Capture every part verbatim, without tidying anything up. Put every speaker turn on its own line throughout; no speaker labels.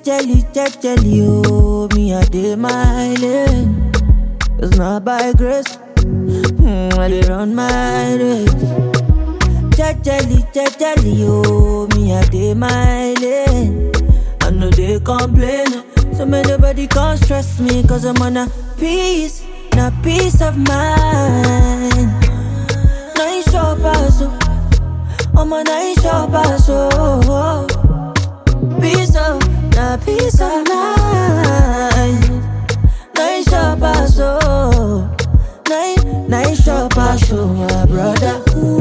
Jejely, jejely, oh, me I dey my lane. It's not by grace, mm, I dey run my race. Jejely, jejely, oh, me I dey my lane. I know they complain, so may nobody can't stress me, cause I'm on a peace, na peace of mind. Nice shop, so I'm a nice shop, so peace of, na peace of mind. Nice shop, so nice, nice shop, so my brother.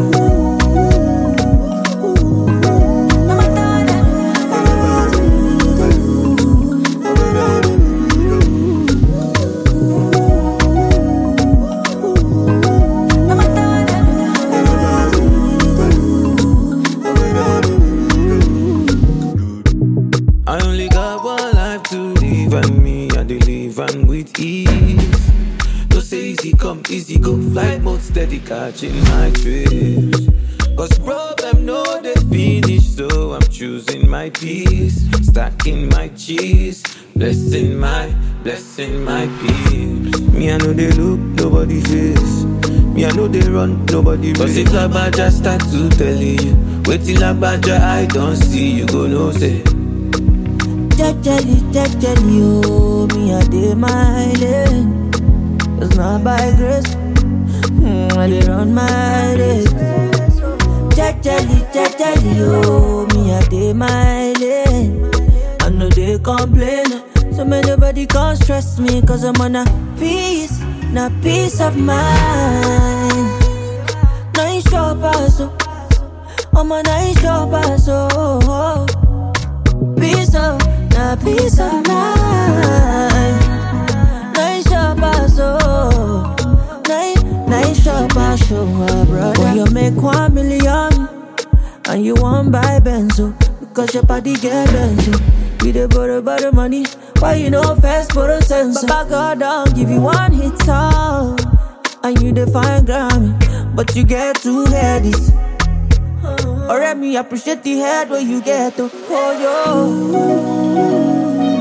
I only got one life to live, and me, I dey live and with ease. Don't say easy come, easy go, flight mode steady, catching my trips. Cause problem no they finish, so I'm choosing my peace. Stacking my cheese, blessing my, blessing my peace. Me I know they look, nobody face. Me I know they run, nobody race. Cause if Lagbaja start to tell you, wait till Lagbaja I don't see, you go no say.
Jejely, jejely, oh, me I dey my lane. It's not by grace, mm, I dey run my race. Jejely, jejely, oh, me I dey my lane. I know they complain, so may nobody can't stress me, cause I'm on a peace, na peace of mind. Nice shop, so I'm a nice shop, so peace of, na peace of mind. Nice shop, so nice, nice shop, so my brother. When you make one million and you want buy Benzo, because your body get Benzo. You dey borrow borrow money, why you know first borrow sense? Baba God don't give you one hit song, and you define Grammy, but you get two headies. Alright, me appreciate the head where you get to. Oh yo.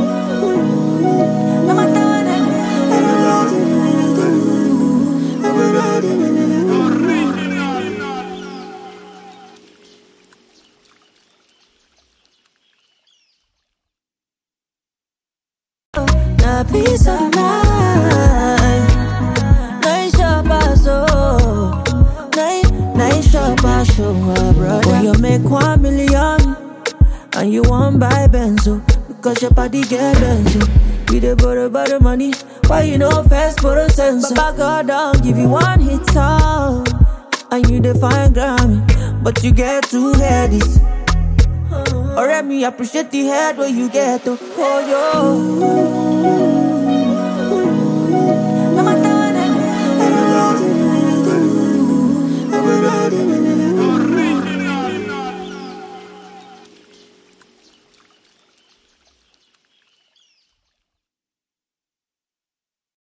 Na peace of mind. Nice shop, so nice, nice shop, so my brother. When you make one million and you want buy Benzo, because your body get Benzo. You dey borrow borrow money, why you know first borrow sense? Baba God don't give you one hit song, and you define Grammy, but you get two headies. Alright, me appreciate the head where you get to. Oh yo.